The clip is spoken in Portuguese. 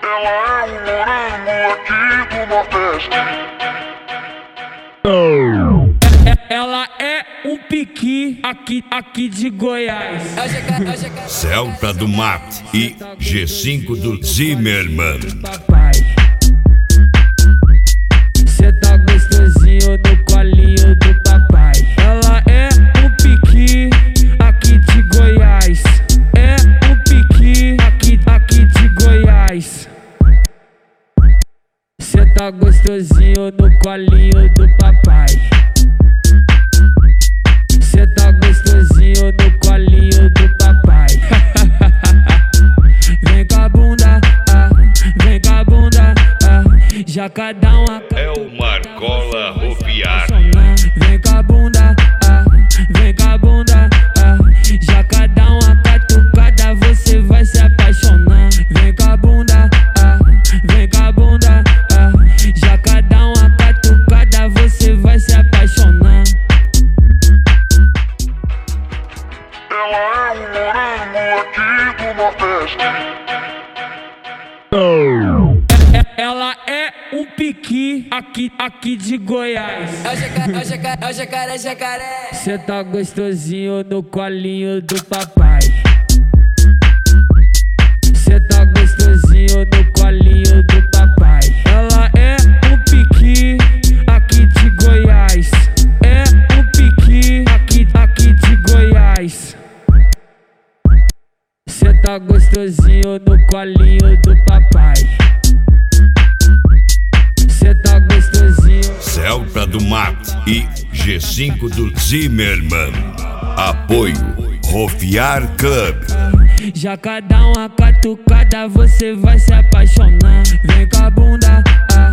Ela é um morango aqui do Nordeste. Ela é um piqui aqui de Goiás. Celta do Mate e G5 do Zimmerman. Papai, cê tá gostosinho no colinho do papai. Ela é um piqui aqui de Goiás. É um piqui aqui de Goiás. Cê tá gostosinho no colinho do papai. Cê tá gostosinho no colinho do papai. Vem com a bunda, vem com a bunda, já cada uma. É o Marcola Ropiar. Vem com a bunda, vem com a bunda, já cada uma catucada você vai se apaixonar. Vem com a bunda, vem com a bunda, já cada uma catucada você vai se apaixonar. Ela é um morango aqui do Nordeste. Ela é um piqui aqui de Goiás. É o jacaré. Cê tá gostosinho no colinho do papai. Cê tá gostosinho no colinho do papai. Ela é um piqui aqui de Goiás. É um piqui aqui de Goiás. Cê tá gostosinho no colinho do papai. Cê tá gostosinho. Celta do Mate e G5 do Zimmerman. Apoio Ropiar Club. Já cada uma catucada você vai se apaixonar. Vem com a bunda,